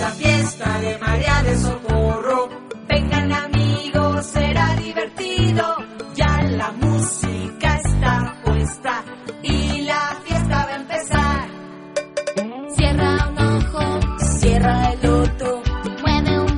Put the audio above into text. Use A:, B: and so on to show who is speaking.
A: la fiesta de María de Socorro. Vengan amigos, será